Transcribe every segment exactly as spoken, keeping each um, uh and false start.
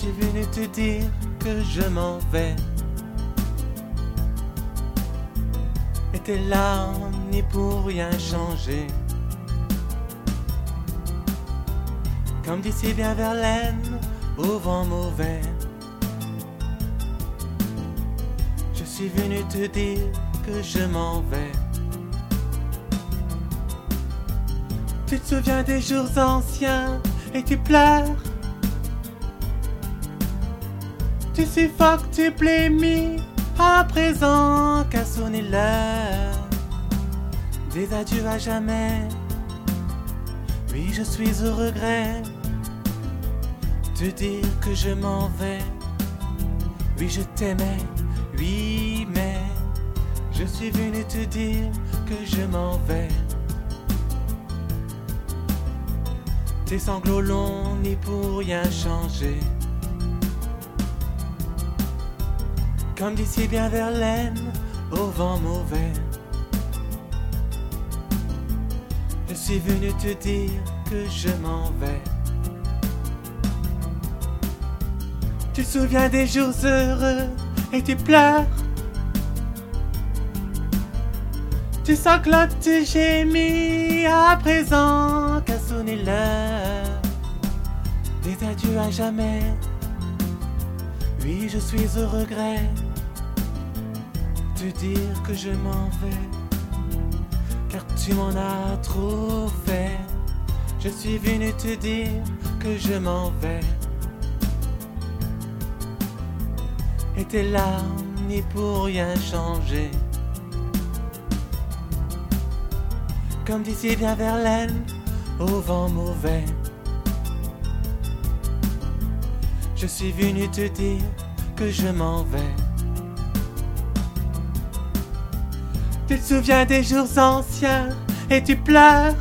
suis venu te dire que je m'en vais. Et tes larmes n'y pour rien changer. Comme d'ici bien Verlaine, au vent mauvais. Je suis venu te dire que je m'en vais. Tu te souviens des jours anciens et tu pleures. Tu suffoques, tu blémis, à présent qu'a sonné l'heure des adieux à jamais. Oui, je suis au regret de dire que je m'en vais. Oui, je t'aimais, oui, mais je suis venu te dire que je m'en vais. Tes sanglots longs n'y pour rien changer. Comme d'ici bien Verlaine, au vent mauvais. Je suis venu te dire que je m'en vais. Tu te souviens des jours heureux et tu pleures. Tu sanglotes, tu gémis, à présent qu'a sonné l'heure des adieux à jamais. Oui, je suis au regret de dire que je m'en vais, car tu m'en as trop fait. Je suis venu te dire que je m'en vais. Et tes larmes n'y pour rien changer. Comme d'ici bien Verlaine, au vent mauvais. Je suis venu te dire que je m'en vais. Tu te souviens des jours anciens et tu pleures.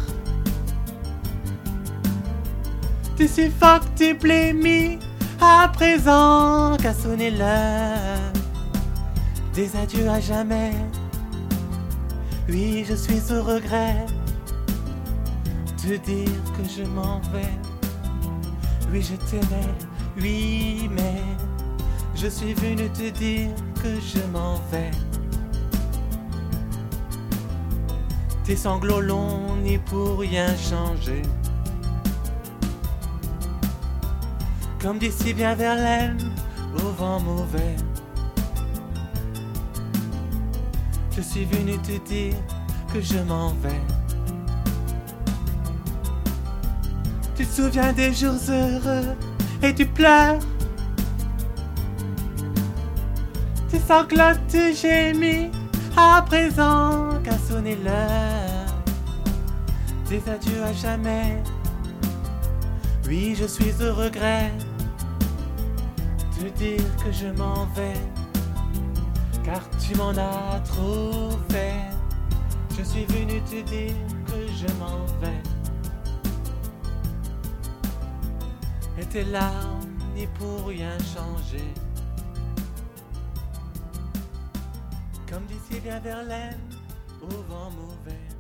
Tu suffoques, tu blémis, à présent qu'a sonné l'heure des adieux à jamais. Oui, je suis au regret de dire que je m'en vais. Oui, je t'aimais, oui, mais je suis venu te dire que je m'en vais. Tes sanglots longs n'y pour rien changer. Comme d'ici bien Verlaine, au vent mauvais. Je suis venu te dire que je m'en vais. Tu te souviens des jours heureux et tu pleures. Tu sanglotes, tu gémis, à présent qu'a sonné l'heure des adieux à jamais. Oui, je suis au regret de dire que je m'en vais, car tu m'en as trop fait. Je suis venu te dire que je m'en vais. Et tes larmes n'y pour rien changer. Comme d'ici bien Verlaine, au vent mauvais.